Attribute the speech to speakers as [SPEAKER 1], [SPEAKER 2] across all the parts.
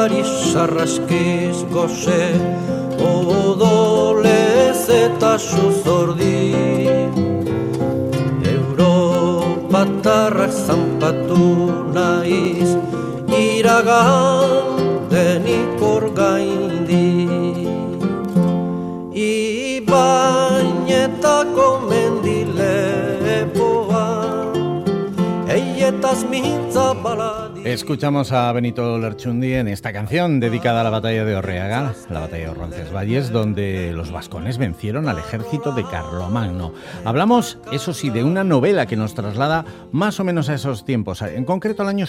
[SPEAKER 1] Berari sarraskiz goze, odolez eta suzordi. Europatarrak zanpatu naiz, iragan denik orgaindi. Ibainetako mendilepoa, eietaz mintza baladi.
[SPEAKER 2] Escuchamos a Benito Lerchundi en esta canción dedicada a la batalla de Orreaga, la batalla de Roncesvalles, donde los vascones vencieron al ejército de Carlomagno. Hablamos, eso sí, de una novela que nos traslada más o menos a esos tiempos, en concreto al año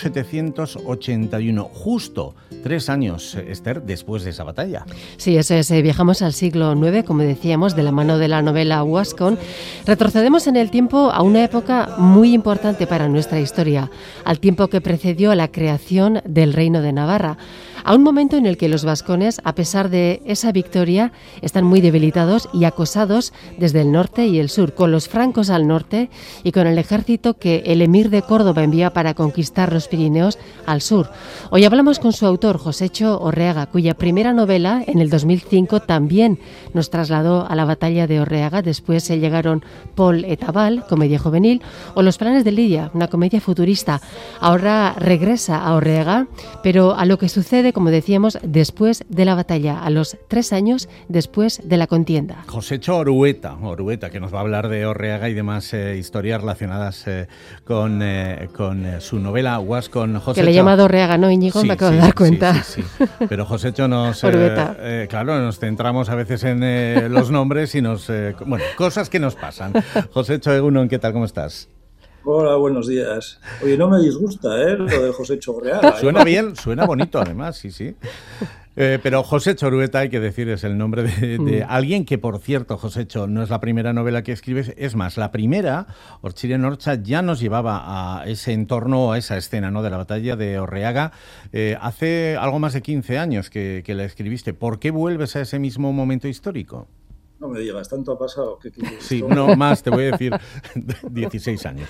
[SPEAKER 2] 781, justo 3 años, Esther, después de esa batalla.
[SPEAKER 3] Sí, eso es, viajamos al siglo IX, como decíamos, de la mano de la novela Wascon. Retrocedemos en el tiempo a una época muy importante para nuestra historia, al tiempo que precedió a la creación del Reino de Navarra, a un momento en el que los vascones, a pesar de esa victoria, están muy debilitados y acosados desde el norte y el sur, con los francos al norte y con el ejército que el emir de Córdoba envía para conquistar los Pirineos al sur. Hoy hablamos con su autor, Josecho Orreaga, cuya primera novela, en el 2005, también nos trasladó a la batalla de Orreaga. Después se llegaron Paul et Aval, comedia juvenil, o Los planes de Lidia, una comedia futurista. Ahora regresa a Orreaga, pero a lo que sucede, como decíamos, después de la batalla, a los 3 años después de la contienda.
[SPEAKER 2] Josecho Orueta, que nos va a hablar de Orreaga y demás historias relacionadas con su novela Wascon. Josecho,
[SPEAKER 3] que le he llamado Orreaga, ¿no, Íñigo? Sí, me acabo de dar cuenta.
[SPEAKER 2] Sí. Pero Josecho nos centramos a veces en los nombres y cosas que nos pasan. Josecho Egunon, ¿qué tal? ¿Cómo estás?
[SPEAKER 4] Hola, buenos días. Oye, no me disgusta, lo de Josecho Orreaga.
[SPEAKER 2] Suena bien, suena bonito además, sí. Pero Josecho Orueta, hay que decir, es el nombre de alguien que, por cierto, Josecho, no es la primera novela que escribes. Es más, la primera, Orchiren Orcha, ya nos llevaba a ese entorno, a esa escena, ¿no?, de la batalla de Orreaga. Hace algo más de 15 años que la escribiste. ¿Por qué vuelves a ese mismo momento histórico?
[SPEAKER 4] No me digas, tanto ha pasado.
[SPEAKER 2] Sí, no más, te voy a decir 16 años.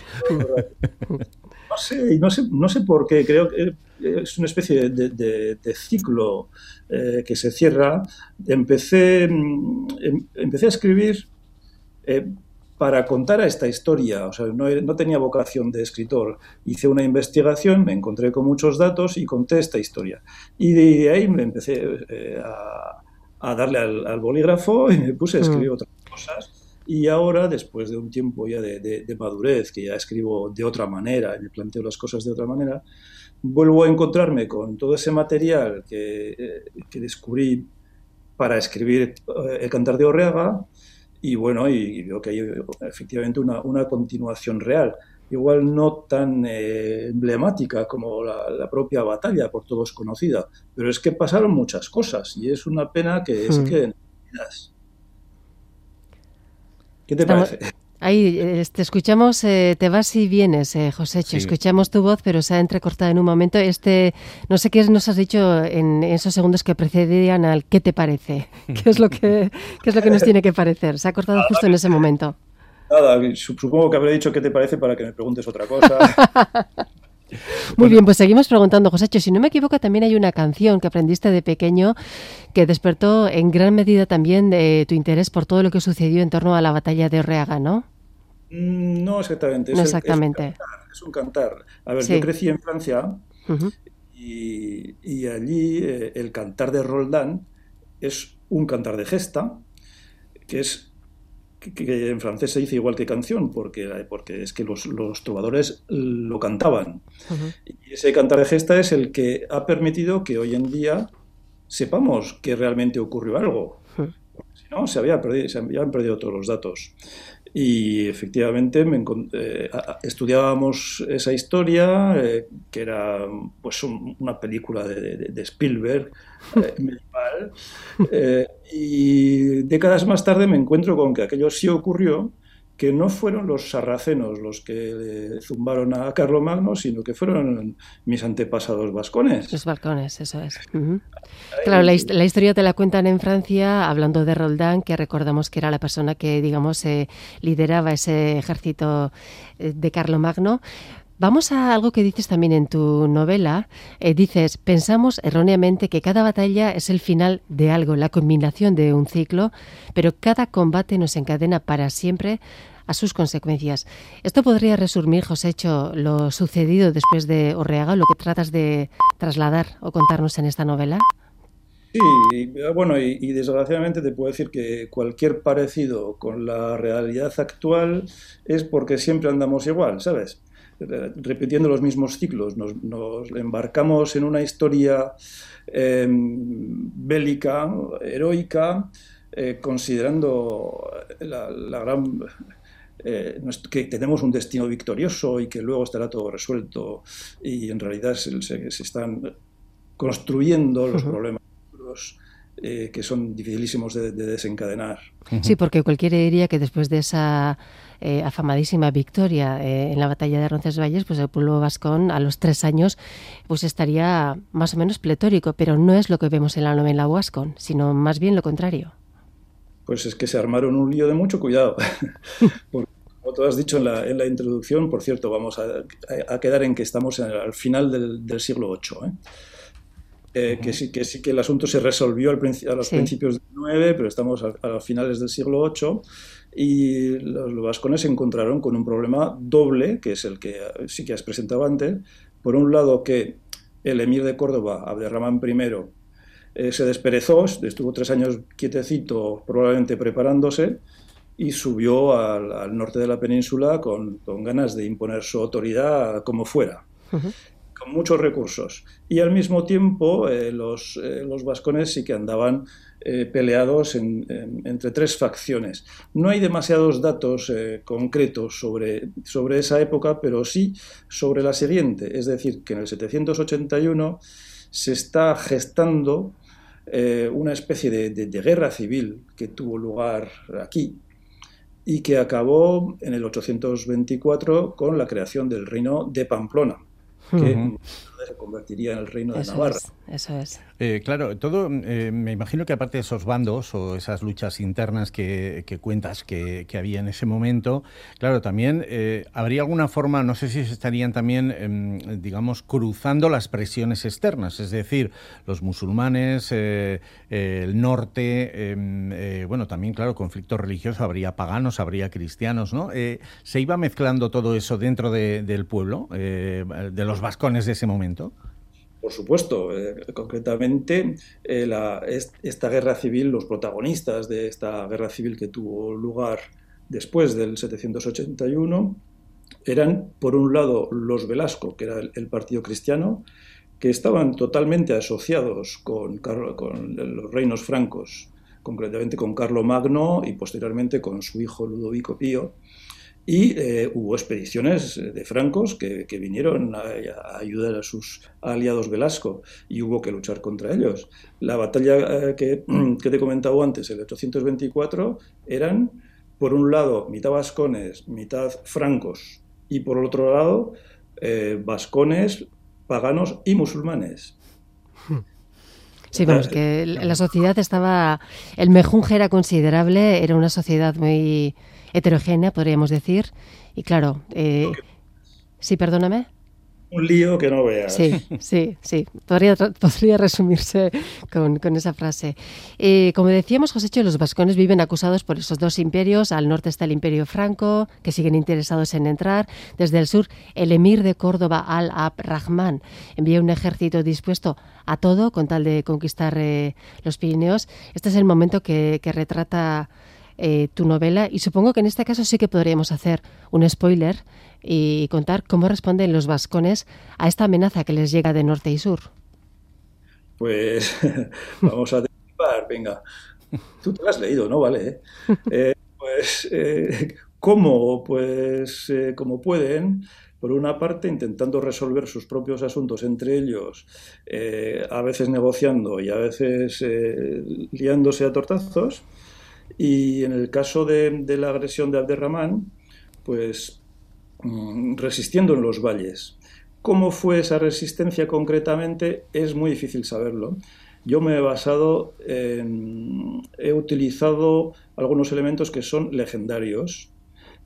[SPEAKER 4] No sé por qué, creo que es una especie de ciclo que se cierra. Empecé a escribir para contar a esta historia, o sea, no tenía vocación de escritor. Hice una investigación, me encontré con muchos datos y conté esta historia. Y de ahí me empecé a darle al bolígrafo y me puse a escribir otras cosas. Y ahora, después de un tiempo ya de madurez, que ya escribo de otra manera, me planteo las cosas de otra manera, vuelvo a encontrarme con todo ese material que descubrí para escribir El cantar de Orreaga, y bueno, y veo que hay efectivamente una continuación real. Igual no tan emblemática como la propia batalla, por todos conocida, pero es que pasaron muchas cosas y es una pena que se queden olvidadas. ¿Qué te parece?
[SPEAKER 3] Ahí te escuchamos, te vas y vienes, Josecho. Sí. Escuchamos tu voz, pero se ha entrecortado en un momento. No sé qué nos has dicho en esos segundos que precedían al ¿qué te parece? ¿Qué es lo que nos tiene que parecer? Se ha cortado justo en ese momento.
[SPEAKER 4] Nada, supongo que habré dicho qué te parece para que me preguntes otra cosa.
[SPEAKER 3] Muy bien, pues seguimos preguntando, Josecho. Si no me equivoco, también hay una canción que aprendiste de pequeño que despertó en gran medida también tu interés por todo lo que sucedió en torno a la batalla de Orreaga, ¿no?
[SPEAKER 4] No exactamente.
[SPEAKER 3] No exactamente.
[SPEAKER 4] Es un cantar. A ver, sí. Yo crecí en Francia y allí el cantar de Roldán es un cantar de gesta, que en francés se dice igual que canción, porque es que los trovadores lo cantaban. Y ese cantar de gesta es el que ha permitido que hoy en día sepamos que realmente ocurrió algo. Si no, se habían perdido todos los datos. Y efectivamente estudiábamos esa historia, que era pues una película de Spielberg, medieval, y décadas más tarde me encuentro con que aquello sí ocurrió, que no fueron los sarracenos los que zumbaron a Carlomagno, sino que fueron mis antepasados vascones.
[SPEAKER 3] Los vascones, eso es. Claro, la historia te la cuentan en Francia, hablando de Roldán, que recordamos que era la persona que, digamos, lideraba ese ejército de Carlomagno. Vamos a algo que dices también en tu novela. Dices, pensamos erróneamente que cada batalla es el final de algo, la culminación de un ciclo, pero cada combate nos encadena para siempre a sus consecuencias. ¿Esto podría resumir, Josecho, lo sucedido después de Orreaga, lo que tratas de trasladar o contarnos en esta novela?
[SPEAKER 4] Sí, bueno, y desgraciadamente te puedo decir que cualquier parecido con la realidad actual es porque siempre andamos igual, ¿sabes? Repitiendo los mismos ciclos, nos embarcamos en una historia bélica, heroica, considerando la gran que tenemos un destino victorioso y que luego estará todo resuelto, y en realidad se están construyendo los problemas que son dificilísimos de desencadenar.
[SPEAKER 3] Sí, porque cualquiera diría que después de esa afamadísima victoria en la batalla de Roncesvalles, pues el pueblo vascón a los 3 años pues estaría más o menos pletórico, pero no es lo que vemos en la novela Wascon, sino más bien lo contrario.
[SPEAKER 4] Pues es que se armaron un lío de mucho cuidado. Porque, como tú has dicho en la introducción, por cierto, vamos a quedar en que estamos al final del siglo VIII, que sí que el asunto se resolvió a los principios del IX, pero estamos a finales del siglo VIII, y los vascones se encontraron con un problema doble, que es el que sí que has presentado antes. Por un lado, que el emir de Córdoba, Abderramán I, se desperezó, estuvo 3 años quietecito, probablemente preparándose, y subió al norte de la península con ganas de imponer su autoridad como fuera. Con muchos recursos, y al mismo tiempo los vascones sí que andaban peleados entre 3 facciones. No hay demasiados datos concretos sobre esa época, pero sí sobre la siguiente, es decir, que en el 781 se está gestando una especie de guerra civil que tuvo lugar aquí y que acabó en el 824 con la creación del reino de Pamplona, que se convertiría en el reino de Navarra.
[SPEAKER 3] Eso es.
[SPEAKER 2] Claro, todo, me imagino que aparte de esos bandos o esas luchas internas que cuentas que había en ese momento, claro, también habría alguna forma, no sé si se estarían también, digamos, cruzando las presiones externas, es decir, los musulmanes, el norte, bueno, también, claro, conflicto religioso, habría paganos, habría cristianos, ¿no? ¿Se iba mezclando todo eso dentro del pueblo, de los vascones de ese momento?
[SPEAKER 4] Por supuesto, concretamente esta guerra civil, los protagonistas de esta guerra civil que tuvo lugar después del 781, eran, por un lado, los Velasco, que era el partido cristiano, que estaban totalmente asociados con los reinos francos, concretamente con Carlomagno y posteriormente con su hijo Ludovico Pío. Y hubo expediciones de francos que vinieron a ayudar a sus aliados Velasco, y hubo que luchar contra ellos. La batalla que te he comentado antes, el 824, eran, por un lado, mitad vascones, mitad francos, y por el otro lado, vascones, paganos y musulmanes.
[SPEAKER 3] Sí, vamos, que la sociedad estaba... El mejunje era considerable, era una sociedad muy heterogénea, podríamos decir. Y claro, sí, perdóname.
[SPEAKER 4] Un lío que no veas.
[SPEAKER 3] Sí. Podría resumirse con esa frase. Como decíamos, Josécho, los vascones viven acusados por esos 2 imperios. Al norte está el imperio franco, que siguen interesados en entrar. Desde el sur, el emir de Córdoba, Al-Abd-Rahman, envía un ejército dispuesto a todo con tal de conquistar los Pirineos. Este es el momento que retrata tu novela, y supongo que en este caso sí que podríamos hacer un spoiler y contar cómo responden los vascones a esta amenaza que les llega de norte y sur.
[SPEAKER 4] Pues vamos a disipar, venga. Tú te lo has leído, ¿no? Vale. ¿Cómo? Pues como pueden, por una parte intentando resolver sus propios asuntos entre ellos, a veces negociando y a veces liándose a tortazos. Y en el caso de la agresión de Abderramán, pues resistiendo en los valles. ¿Cómo fue esa resistencia concretamente? Es muy difícil saberlo. Yo me he basado he utilizado algunos elementos que son legendarios.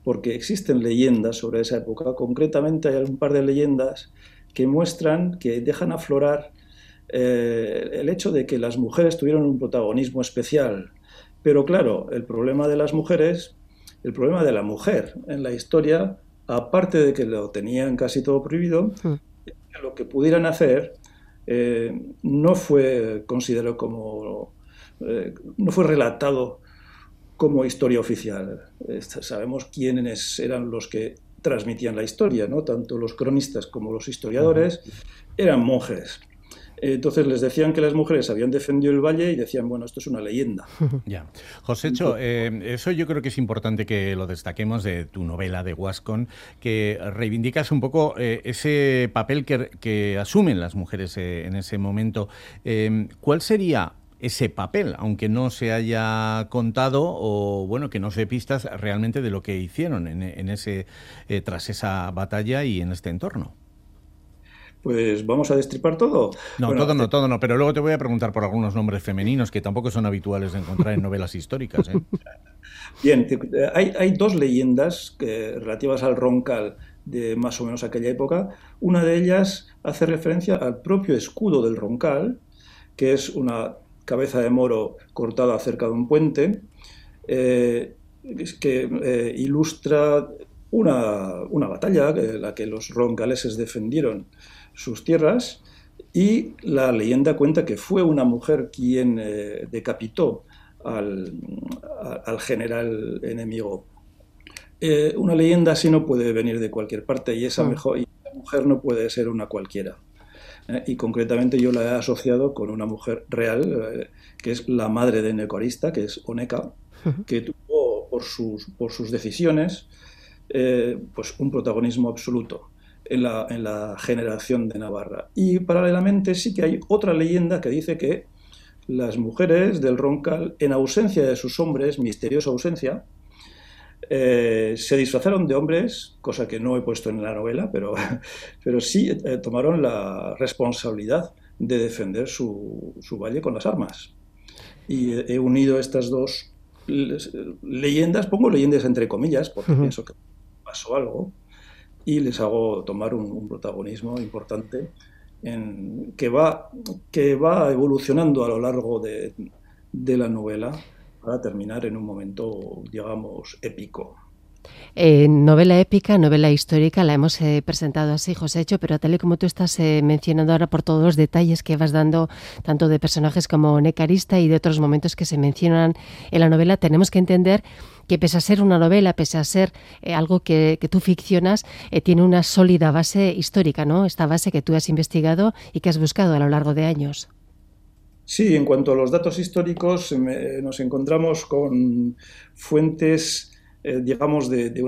[SPEAKER 4] porque existen leyendas sobre esa época. Concretamente hay un par de leyendas que muestran, que dejan aflorar el hecho de que las mujeres tuvieron un protagonismo especial. Pero claro, el problema de las mujeres, el problema de la mujer en la historia, aparte de que lo tenían casi todo prohibido, lo que pudieran hacer no fue considerado como... no fue relatado como historia oficial. Sabemos quiénes eran los que transmitían la historia, ¿no? Tanto los cronistas como los historiadores eran monjes. Entonces les decían que las mujeres habían defendido el valle y decían, bueno, esto es una leyenda.
[SPEAKER 2] Ya. Josécho, eso yo creo que es importante que lo destaquemos de tu novela de Wascon, que reivindicas un poco ese papel que asumen las mujeres en ese momento. ¿Cuál sería ese papel, aunque no se haya contado o bueno, que no se dé pistas realmente de lo que hicieron en ese tras esa batalla y en este entorno?
[SPEAKER 4] Pues vamos a destripar todo.
[SPEAKER 2] No, bueno, todo no, pero luego te voy a preguntar por algunos nombres femeninos que tampoco son habituales de encontrar en novelas históricas, ¿eh?
[SPEAKER 4] Bien, hay dos leyendas relativas al Roncal de más o menos aquella época. Una de ellas hace referencia al propio escudo del Roncal, que es una cabeza de moro cortada cerca de un puente, que ilustra una batalla en la que los roncaleses defendieron sus tierras, y la leyenda cuenta que fue una mujer quien decapitó al general enemigo. Una leyenda así no puede venir de cualquier parte, y esa mujer no puede ser una cualquiera. Y concretamente yo la he asociado con una mujer real, que es la madre de Necoarista, que es Oneca, que tuvo por sus decisiones pues un protagonismo absoluto en la generación de Navarra. Y paralelamente sí que hay otra leyenda que dice que las mujeres del Roncal, en ausencia de sus hombres, misteriosa ausencia, se disfrazaron de hombres, cosa que no he puesto en la novela, pero sí tomaron la responsabilidad de defender su valle con las armas. Y he unido estas dos leyendas, pongo leyendas entre comillas, porque pienso que pasó algo, y les hago tomar un protagonismo importante que va evolucionando a lo largo de la novela para terminar en un momento, digamos, épico.
[SPEAKER 3] Novela épica, novela histórica, la hemos presentado así, Josécho, pero tal y como tú estás mencionando ahora por todos los detalles que vas dando, tanto de personajes como Necarista y de otros momentos que se mencionan en la novela, tenemos que entender que pese a ser una novela, pese a ser algo que tú ficcionas, tiene una sólida base histórica, ¿no? Esta base que tú has investigado y que has buscado a lo largo de años.
[SPEAKER 4] Sí, en cuanto a los datos históricos, nos encontramos con fuentes, digamos, de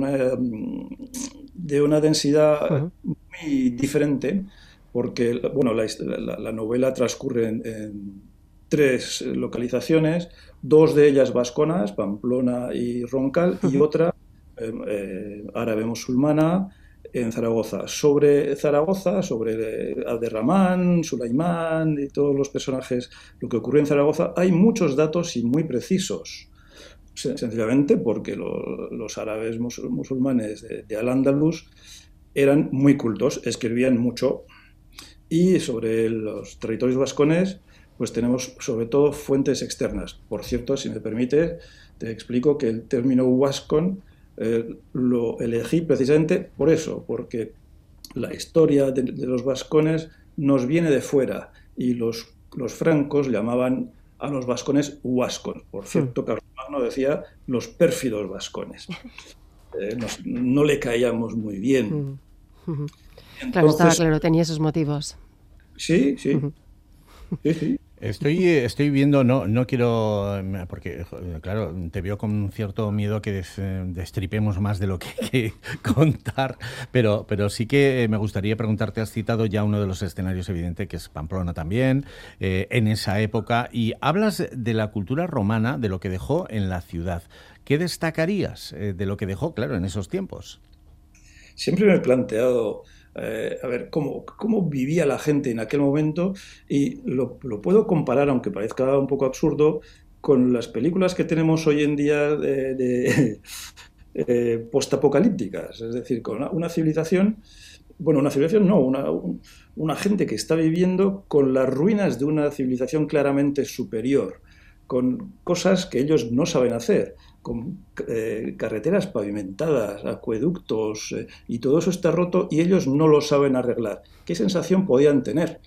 [SPEAKER 4] una densidad muy diferente, porque bueno, la novela transcurre en 3 localizaciones, 2 de ellas vasconas, Pamplona y Roncal, y otra árabe musulmana en Zaragoza. Sobre Zaragoza, sobre Abderramán, Sulaimán y todos los personajes, lo que ocurrió en Zaragoza, hay muchos datos y muy precisos. Sencillamente porque los árabes musulmanes de Al-Ándalus eran muy cultos, escribían mucho, y sobre los territorios vascones pues tenemos sobre todo fuentes externas. Por cierto, si me permite, te explico que el término Wascon lo elegí precisamente por eso, porque la historia de los vascones nos viene de fuera, y los francos llamaban a los vascones Wascon. Por cierto, Carlomagno decía los pérfidos vascones. No le caíamos muy bien.
[SPEAKER 3] Entonces, claro, estaba claro, tenía esos motivos.
[SPEAKER 4] Sí.
[SPEAKER 2] Estoy viendo, no quiero, porque claro, te veo con cierto miedo que destripemos más de lo que hay que contar, pero sí que me gustaría preguntarte, has citado ya uno de los escenarios evidente, que es Pamplona también, en esa época, y hablas de la cultura romana, de lo que dejó en la ciudad. ¿Qué destacarías de lo que dejó, claro, en esos tiempos?
[SPEAKER 4] Siempre me he planteado a ver cómo vivía la gente en aquel momento, y lo puedo comparar, aunque parezca un poco absurdo, con las películas que tenemos hoy en día de postapocalípticas, es decir, con una civilización, bueno, una civilización no, una gente que está viviendo con las ruinas de una civilización claramente superior, con cosas que ellos no saben hacer, con carreteras pavimentadas, acueductos, y todo eso está roto y ellos no lo saben arreglar. ¿Qué sensación podían tener?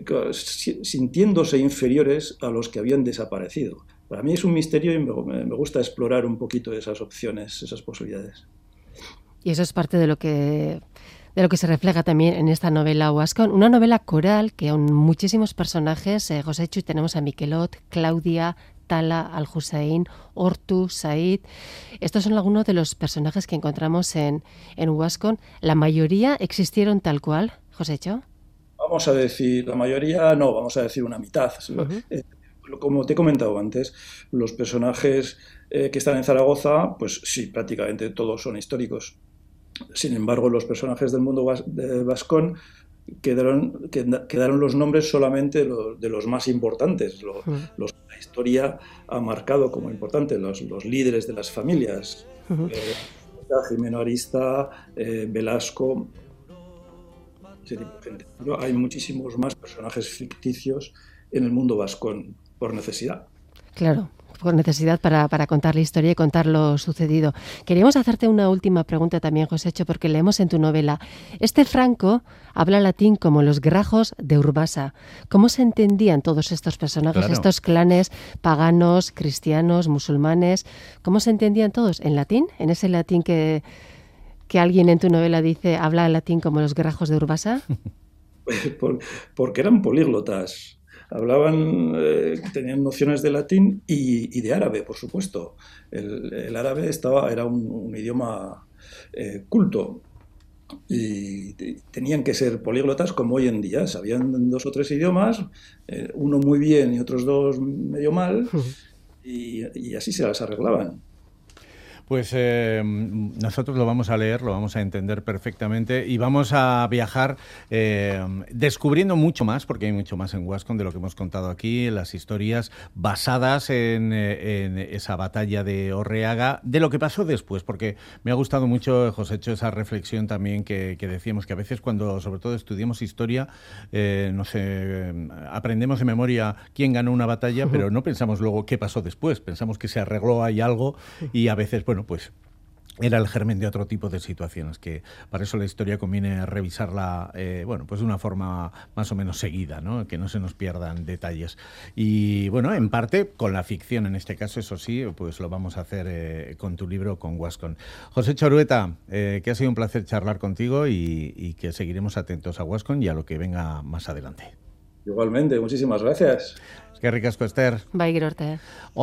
[SPEAKER 4] Sintiéndose inferiores a los que habían desaparecido. Para mí es un misterio y me gusta explorar un poquito esas opciones, esas posibilidades.
[SPEAKER 3] Y eso es parte de lo que se refleja también en esta novela Huascón, una novela coral que con muchísimos personajes, Josechu, tenemos a Miquelot, Claudia, Tala, Al-Hussein, Ortu, Said. Estos son algunos de los personajes que encontramos en Huascón. ¿La mayoría existieron tal cual, Josechu?
[SPEAKER 4] Vamos a decir, la mayoría no, vamos a decir una mitad. Como te he comentado antes, los personajes que están en Zaragoza, pues sí, prácticamente todos son históricos. Sin embargo, los personajes del mundo vascón quedaron los nombres solamente de los más importantes, los que la historia ha marcado como importantes, los líderes de las familias. Jimeno Arista, Velasco, ese tipo de gente. Pero hay muchísimos más personajes ficticios en el mundo vascón por necesidad.
[SPEAKER 3] Claro, por necesidad para contar la historia y contar lo sucedido. Queríamos hacerte una última pregunta también, Josecho, porque leemos en tu novela: este Franco habla latín como los grajos de Urbasa. ¿Cómo se entendían todos estos personajes, claro, estos clanes paganos, cristianos, musulmanes? ¿Cómo se entendían todos? ¿En latín? ¿En ese latín que alguien en tu novela dice habla latín como los grajos de Urbasa?
[SPEAKER 4] Porque eran políglotas. Hablaban, tenían nociones de latín y de árabe, por supuesto. El árabe era un idioma culto y tenían que ser políglotas como hoy en día. Sabían 2 o 3 idiomas, uno muy bien y otros 2 medio mal, y así se las arreglaban.
[SPEAKER 2] Pues nosotros lo vamos a leer, lo vamos a entender perfectamente y vamos a viajar descubriendo mucho más, porque hay mucho más en Huascón de lo que hemos contado aquí, las historias basadas en esa batalla de Orreaga, de lo que pasó después, porque me ha gustado mucho, Josecho, esa reflexión también que decíamos, que a veces cuando sobre todo estudiamos historia, no sé, aprendemos de memoria quién ganó una batalla, pero no pensamos luego qué pasó después, pensamos que se arregló ahí algo y a veces, bueno, pues era el germen de otro tipo de situaciones, que para eso la historia conviene revisarla, bueno, pues de una forma más o menos seguida, ¿no? Que no se nos pierdan detalles. Y bueno, en parte con la ficción, en este caso, eso sí, pues lo vamos a hacer con tu libro, con Huascón. Josecho Orueta, que ha sido un placer charlar contigo y que seguiremos atentos a Huascón y a lo que venga más adelante.
[SPEAKER 4] Igualmente, muchísimas gracias.
[SPEAKER 2] Eskerrik asko, Ester.
[SPEAKER 3] Bai, gero arte.